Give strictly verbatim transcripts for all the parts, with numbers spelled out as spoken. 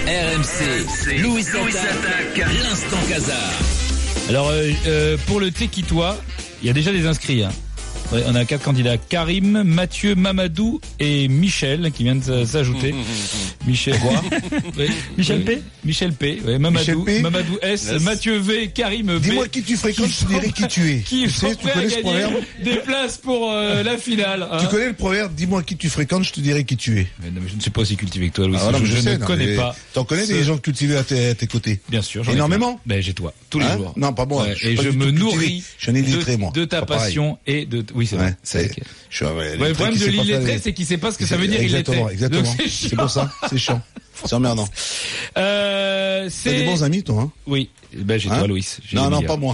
R M C, Louis attaque, l'instant Casar. Alors, euh, euh, pour le Téquitois, il y a déjà des inscrits. Hein. Ouais, on a quatre candidats. Karim, Mathieu, Mamadou et Michel qui viennent de s'ajouter. Michel quoi ouais. Michel P. Michel P. Ouais, Mamadou, P. Mamadou S. Yes. Mathieu V. Karim B. Dis-moi qui tu fréquentes, je te dirai qui tu es. Qui tu sais, tu connais ce proverbe? Des places pour euh, la finale. Hein. Tu connais le proverbe? Dis-moi qui tu fréquentes, je te dirai qui tu es. Mais non, mais je ne suis pas aussi cultivé que toi, Louis. Ah, non, je, je, je sais, ne connais non, pas. T'en connais ce... des gens cultivés à tes, à tes côtés? Bien sûr. J'en énormément. Ben j'ai toi tous les hein jours. Non, pas moi. Ouais, je et je me nourris. Je suis un illettré, moi. De ta passion et de. Oui, c'est vrai. C'est. Je suis. Ouais, le problème de l'illettré, c'est qu'il sait pas ce que ça veut dire illettré. Exactement, exactement. C'est pour ça, c'est chiant. C'est emmerdant. Euh, c'est... T'as des bons amis, toi, hein? Oui. Ben, j'ai hein toi, Louis. J'ai non, non, pas moi.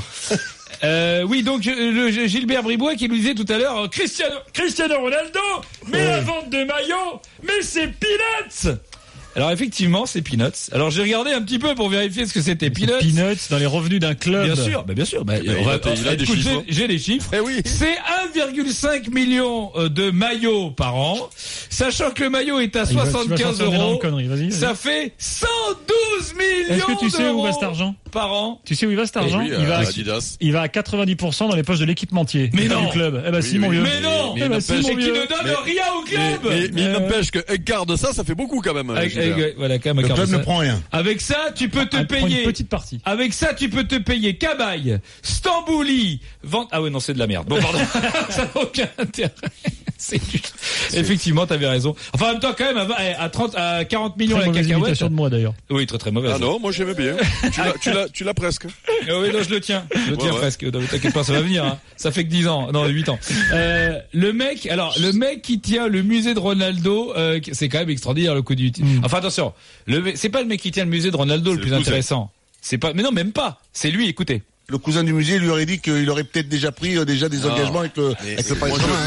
euh, oui, donc, le, Gilbert Bribois qui nous disait tout à l'heure, Cristiano, Cristiano Ronaldo, mais ouais. La vente de maillots, mais c'est peanuts! Alors effectivement, c'est peanuts. Alors j'ai regardé un petit peu pour vérifier ce que c'était peanuts. Peanuts dans les revenus d'un club. Bien sûr, bah bien sûr. Bah, on va, il a des écoute, chiffres. J'ai, j'ai les chiffres. Eh oui. C'est un virgule cinq million de maillots par an, sachant que le maillot est à soixante-quinze euros. Conneries. Vas-y, vas-y. Ça fait cent douze millions. Est-ce que tu sais où va cet argent par an? Tu sais où il va cet argent? oui, il, va à, Adidas. il va à quatre-vingt-dix pour cent dans les poches de l'équipementier. Mais non. Du club. Eh ben oui, si, mon oui, vieux. Mais non. Mais, mais, mais, si, mais mon qui vieux. ne donne mais, rien au club. Mais, mais, mais euh... il n'empêche qu'un quart de ça, ça fait beaucoup quand même. Avec, avec, voilà, quand même, le club ne prend rien. Avec ça, tu peux te ah, payer une petite partie. Avec ça, tu peux te payer Cabaye, Stambouli, vente. Ah ouais, non, c'est de la merde. Bon, pardon. Ça n'a aucun intérêt. C'est juste... Effectivement, t'avais raison. Enfin, en même temps, quand même, à, à trente, à quarante millions très la cacahuète. De moi d'ailleurs. Oui, très très mauvaise. Ah non, moi j'aimais bien. tu l'as, tu l'as, tu l'as presque. Ah oui, non, je le tiens. Je le tiens ouais, presque. Non, t'inquiète pas, ça va venir. Hein. Ça fait que dix ans, non, huit ans. Euh, le mec, alors, le mec qui tient le musée de Ronaldo, euh, c'est quand même extraordinaire le coup du. Mm. Enfin, attention, le, c'est pas le mec qui tient le musée de Ronaldo c'est le plus le intéressant. C'est pas, mais non, même pas. C'est lui. Écoutez. Le cousin du musée lui aurait dit qu'il aurait peut-être déjà pris euh, déjà des non, engagements avec le avec le Paris Saint-Germain.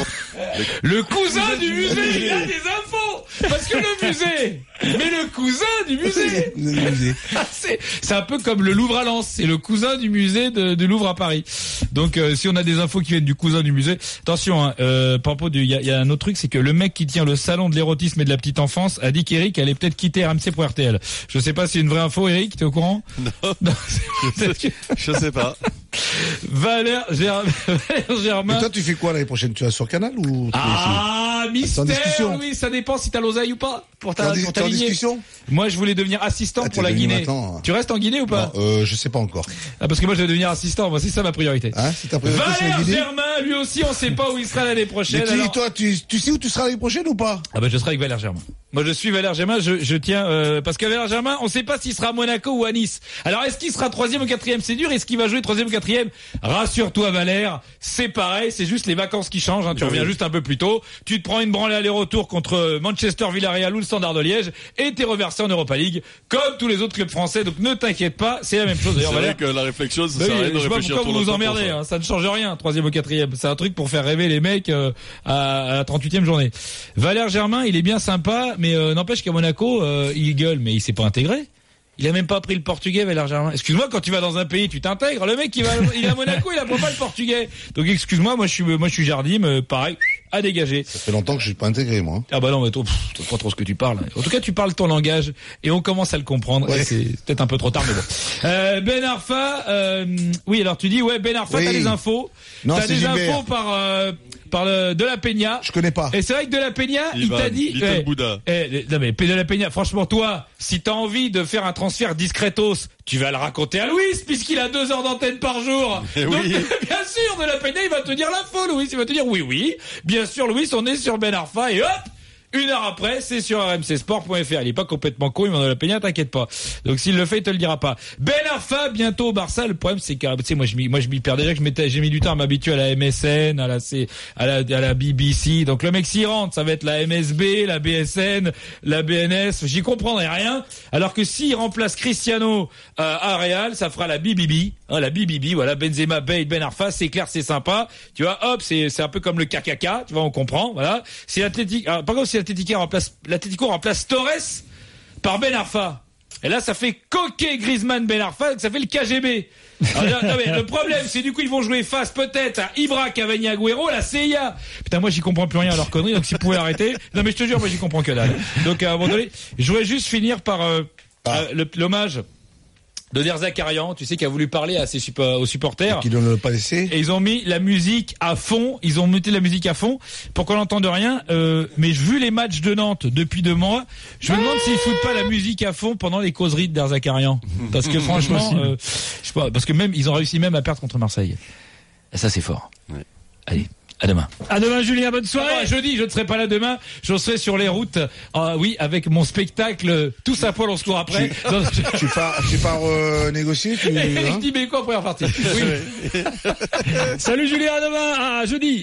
Le cousin du musée, il a des infos parce que le musée, mais le cousin du musée. c'est, c'est un peu comme le Louvre à Lens, c'est le cousin du musée de, du Louvre à Paris. Donc euh, si on a des infos qui viennent du cousin du musée, attention. Hein, euh, par rapport du, il y a, y a un autre truc, c'est que le mec qui tient le salon de l'érotisme et de la petite enfance a dit qu'Eric allait peut-être quitter R M C pour R T L. Je sais pas si c'est une vraie info, Eric, t'es au courant? Non, non je, sais, je sais pas. Valère, Ger... Valère Germain. Et toi, tu fais quoi l'année prochaine? Tu vas sur Canal ou tu Ah, mystère. Oui, ça dépend si t'as l'oseille ou pas. Pour ta, dis, pour ta lignée. Discussion. Moi, je voulais devenir assistant ah, pour la Guinée. Maintenant. Tu restes en Guinée ou pas? Non, euh, je sais pas encore. Ah, parce que moi, je vais devenir assistant. Moi, c'est ça ma priorité. Hein, c'est ta priorité. Valère Germain, lui aussi, on sait pas où il sera l'année prochaine. Mais tu, alors... toi, tu, tu sais où tu seras l'année prochaine ou pas? Ah ben, je serai avec Valère Germain. Moi, je suis Valère Germain. Je, je tiens euh, parce que Valère Germain, on sait pas s'il sera à Monaco ou à Nice. Alors, est-ce qu'il sera troisième ou quatrième? C'est dur. Est-ce qu'il va jouer troisième ou quatrième? Rassure-toi, Valère, c'est pareil. C'est juste les vacances qui changent. Hein. Tu oui. reviens juste un peu plus tôt. Tu te prends une branlée aller-retour contre Manchester, Villarreal ou le Standard de Liège et t'es reversé en Europa League comme tous les autres clubs français. Donc ne t'inquiète pas, c'est la même chose. D'ailleurs, c'est Valère, vrai que la réflexion, ça bah, sert à rien de je réfléchir. Pourquoi vous vous emmerdez, hein, ça ne change rien. Troisième ou quatrième, c'est un truc pour faire rêver les mecs euh, à, à la trente-huitième journée. Valère Germain, il est bien sympa, mais euh, n'empêche qu'à Monaco, euh, il gueule, mais il s'est pas intégré. Il a même pas appris le portugais, Valère Germain. Excuse-moi, quand tu vas dans un pays, tu t'intègres. Le mec, il va, il est à Monaco, il apprend pas le portugais. Donc, excuse-moi, moi, je suis, moi, je suis Jardim, euh, pareil, à dégager. Ça fait longtemps que je suis pas intégré, moi. Ah bah non, mais toi, pff, tu sais pas trop ce que tu parles. En tout cas, tu parles ton langage et on commence à le comprendre. Ouais. C'est peut-être un peu trop tard, mais bon. Euh, Ben Arfa, euh, oui, alors tu dis, ouais, Ben Arfa, oui. T'as des infos. Non, t'as c'est des Gilbert. infos par, euh, par le, De La Peña. Je connais pas. Et c'est vrai que De La Peña, il, il t'a dit, eh, eh, non mais De La Peña, franchement, toi, si t'as envie de faire un transfert discretos, tu vas le raconter à Louis, puisqu'il a deux heures d'antenne par jour. Et Donc, oui. bien sûr, De La Peña, il va te dire l'info, Louis. Il va te dire, oui, oui. Bien sûr, Louis, on est sur Ben Arfa et hop! Une heure après, c'est sur r m c sport point f r. Il est pas complètement con, il m'en a la peine, t'inquiète pas. Donc s'il le fait, il te le dira pas. Ben Arfa, bientôt au Barça. Le problème, c'est que, tu sais, moi, je m'y, moi, je m'y perds déjà que je m'étais, j'ai mis du temps à m'habituer à la M S N, à la C, à la, à la B B C. Donc le mec s'y rentre, ça va être la M S B, la B S N, la B N S. J'y comprendrai rien. Alors que s'il remplace Cristiano euh, à Real, ça fera la B B B. Hein, la B B B, voilà, Benzema, Bale, Ben Arfa, c'est clair, c'est sympa. Tu vois, hop, c'est, c'est un peu comme le K K K. Tu vois, on comprend. Voilà. C'est l'Atlético. Par contre, si l'Atlético remplace L'Atlético remplace Torres par Ben Arfa. Et là, ça fait Coquet, Griezmann, Ben Arfa, ça fait le K G B. Alors, non, mais le problème, c'est du coup, ils vont jouer face peut-être à Ibra, Cavani, Agüero, la C I A. Putain, moi, j'y comprends plus rien à leur connerie, donc s'ils pouvaient arrêter. Non, mais je te jure, moi, j'y comprends que dalle. Donc, à un moment donné, je voudrais juste finir par, euh, Ah. euh, le- l'hommage de Der Zakarian, tu sais, qui a voulu parler à ses suppo- aux supporters. Qui ne l'ont pas laissé. Et ils ont mis la musique à fond, ils ont muté la musique à fond pour qu'on n'entende rien. Euh, mais vu les matchs de Nantes depuis deux mois, je me demande s'ils foutent pas la musique à fond pendant les causeries de Der Zakarian. Parce que franchement, euh, je sais pas, parce que même ils ont réussi même à perdre contre Marseille. Et ça c'est fort. Ouais. Allez. À demain. À demain, Julien. Bonne soirée. Ah, jeudi, je ne serai pas là demain. Je serai sur les routes. Euh, oui, avec mon spectacle Tous à poil, on se court après. Non, je- Tu pars, tu pars euh, négocier, tu, je hein dis mais quoi, première partie. Oui. Salut, Julien. À demain. À jeudi.